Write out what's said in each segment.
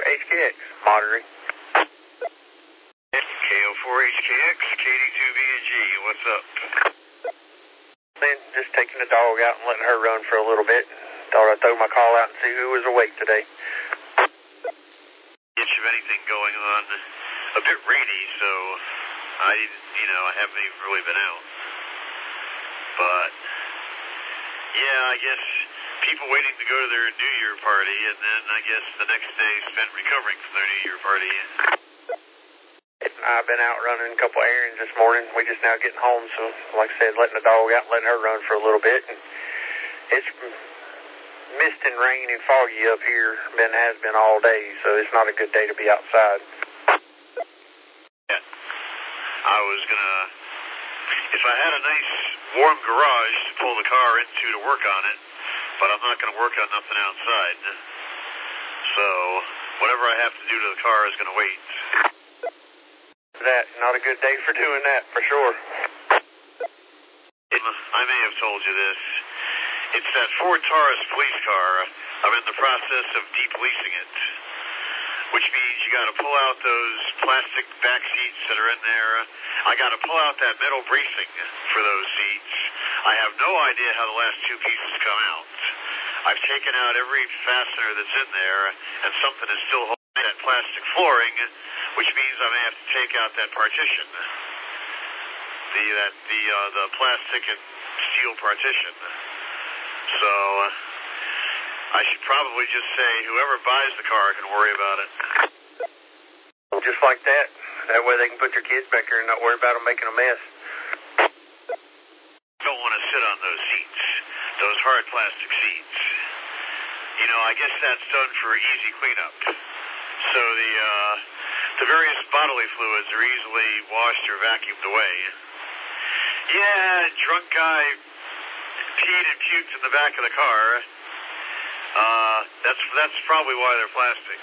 HKX, monitoring. KO4HKX, KD2BNG, what's up? Then just taking the dog out and letting her run for a little bit. Thought I'd throw my call out and see who was awake today. Get you anything going on? A bit rainy, so I haven't even really been out. But, yeah, I guess people waiting to go to their New Year party, and then I guess the next day spent recovering from their New Year party. I've been out running a couple errands this morning. We just now getting home, so like I said, letting the dog out and letting her run for a little bit. And it's mist and rain and foggy up here, has been all day, so it's not a good day to be outside. Yeah. I was gonna, if I had a nice warm garage to pull the car into to work on it, but I'm not gonna work on nothing outside. So whatever I have to do to the car is gonna wait. That's not a good day for doing that, for sure. I may have told you this. It's that Ford Taurus police car. I'm in the process of de-policing it, which means you got to pull out those plastic back seats that are in there. I got to pull out that metal bracing for those seats. I have no idea how the last two pieces come out. I've taken out every fastener that's in there, and something is still holding that plastic flooring, which means I may have to take out that partition, the plastic and steel partition. So I should probably just say whoever buys the car can worry about it. Just like that. That way they can put their kids back there and not worry about them making a mess. Don't want to sit on those seats, those hard plastic seats. You know, I guess that's done for easy cleanup. So the various bodily fluids are easily washed or vacuumed away. Yeah, drunk guy peed and puked in the back of the car. That's probably why they're plastic.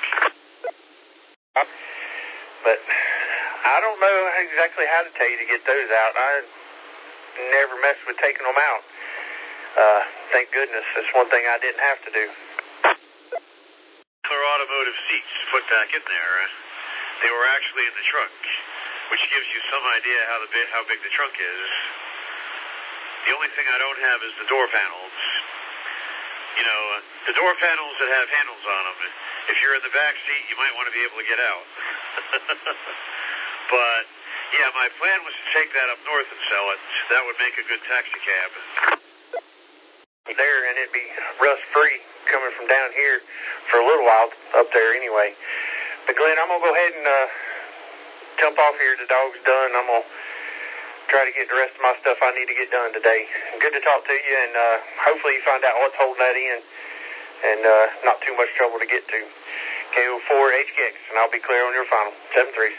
But I don't know exactly how to tell you to get those out. I never messed with taking them out. Thank goodness. That's one thing I didn't have to do. Their automotive seats put back in there. They were actually in the trunk, which gives you some idea how big the trunk is. The only thing I don't have is the door panels. You know, the door panels that have handles on them. If you're in the back seat, you might want to be able to get out. But, yeah, my plan was to take that up north and sell it. That would make a good taxi cab. There, and it'd be rust-free coming from down here for a little while up there anyway. But, Glenn, I'm going to go ahead and jump off here. The dog's done. I'm going to try to get the rest of my stuff I need to get done today. Good to talk to you, and hopefully you find out what's holding that in and not too much trouble to get to. KO4HKX, and I'll be clear on your final. 7-3.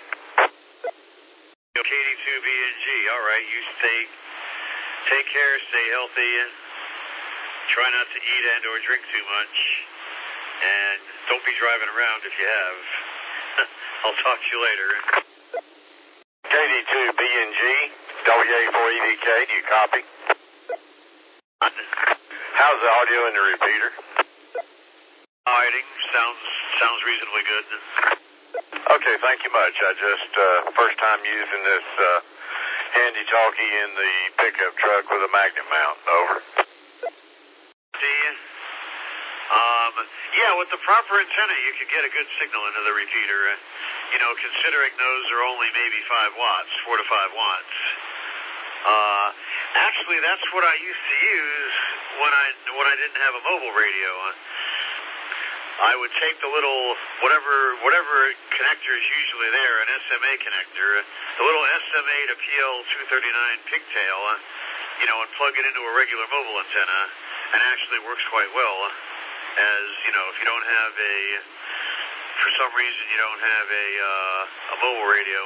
KD2BNG, all right, you take care, stay healthy, try not to eat and or drink too much, and don't be driving around if you have. I'll talk to you later. KD2BNG, WA4EVK, do you copy? How's the audio in the repeater? Hiding, sounds reasonably good. Okay, thank you much. I just, first time using this handy talkie in the pickup truck with a magnet mount. Over. See ya. Yeah, with the proper antenna, you can get a good signal into the repeater. You know, considering those are only maybe 5 watts, 4 to 5 watts. Actually, that's what I used to use when I didn't have a mobile radio. I would take the little, whatever connector is usually there, an SMA connector, the little SMA to PL239 pigtail, you know, and plug it into a regular mobile antenna, and actually works quite well. As, you know, if you don't have for some reason you don't have a mobile radio.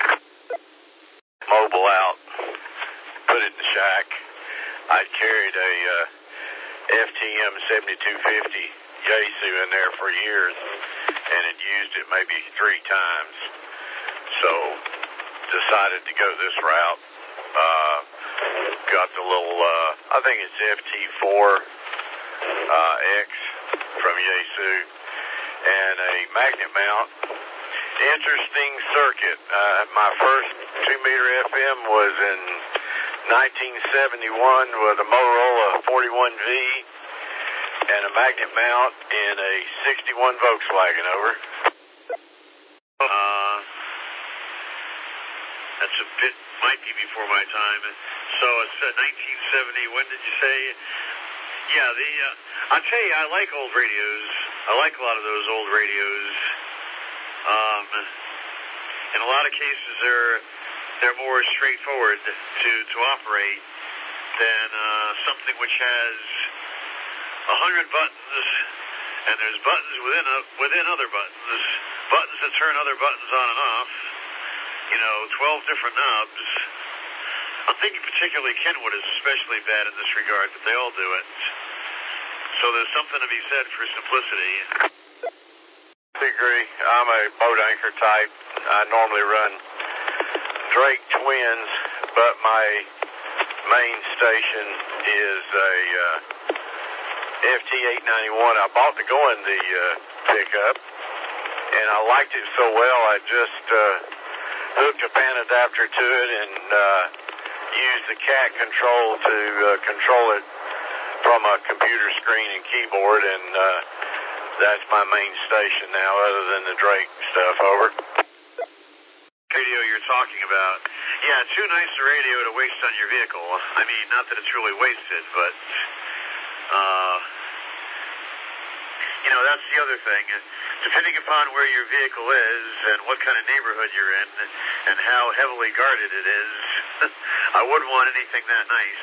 Mobile out, put it in the shack. I carried a FTM 7250 Yaesu in there for years and had used it maybe 3 times. So decided to go this route. Got the little, I think it's FT4 X from Yaesu, and a magnet mount. Interesting circuit. My first 2-meter FM was in 1971 with a Motorola 41V and a magnet mount in a 61 Volkswagen. Over. That's a bit, might be before my time. So it's 1970. When did you say? Yeah, I'll tell you, I like old radios. I like a lot of those old radios. In a lot of cases, they're more straightforward to operate than something which has 100 buttons, and there's buttons within other buttons that turn other buttons on and off. 12 different knobs. I'm thinking particularly Kenwood is especially bad in this regard, but they all do it. So there's something to be said for simplicity. I agree. I'm a boat anchor type. I normally run Drake Twins, but my main station is a FT891. I bought the Goendy pickup, and I liked it so well I just hooked a pan adapter to it and used the cat control to control it from a computer screen and keyboard, and that's my main station now, other than the Drake stuff. Over. Radio you're talking about. Yeah, too nice a radio to waste on your vehicle. I mean, not that it's really wasted, but that's the other thing. Depending upon where your vehicle is and what kind of neighborhood you're in and how heavily guarded it is, I wouldn't want anything that nice.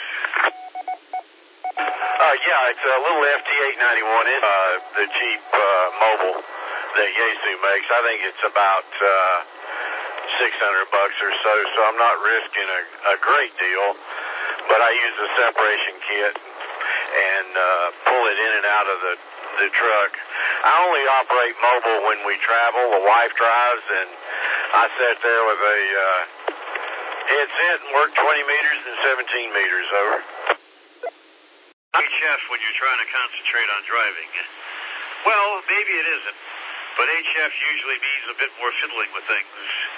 Yeah, it's a little FT891. It's the cheap mobile that Yaesu makes. I think it's about $600 or so I'm not risking a great deal, but I use a separation kit and pull it in and out of the truck. I only operate mobile when we travel. The wife drives, and I sit there with a headset and work 20 meters and 17 meters. Over. HF when you're trying to concentrate on driving. Well, maybe it isn't, but HF usually means a bit more fiddling with things.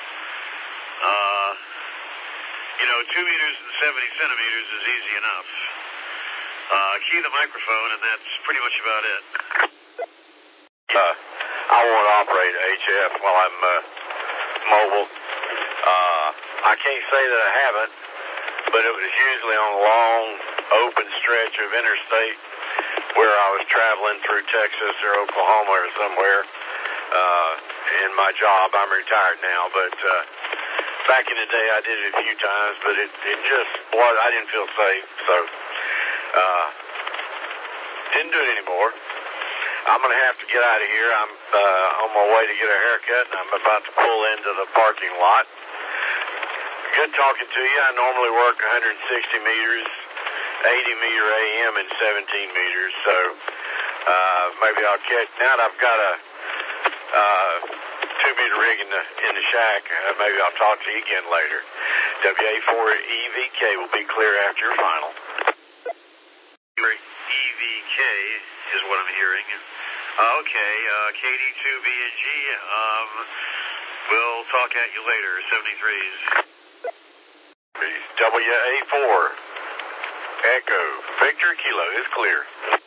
2 meters and 70 centimeters is easy enough. Key the microphone, and that's pretty much about it. I won't operate HF while I'm mobile. I can't say that I haven't, but it was usually on a long, open stretch of interstate where I was traveling through Texas or Oklahoma or somewhere in my job. I'm retired now, but back in the day I did it a few times, but it just was, I didn't feel safe, so didn't do it anymore. I'm going to have to get out of here. I'm on my way to get a haircut, and I'm about to pull into the parking lot. Good talking to you. I normally work 160 meters, 80 meter AM, and 17 meters, so maybe I'll catch. Now that I've got a 2-meter rig in the shack, maybe I'll talk to you again later. WA4EVK will be clear after your final. EVK is what I'm hearing. Okay, KD2BNG, we'll talk at you later, 73s. WA4 Echo Victor Kilo is clear.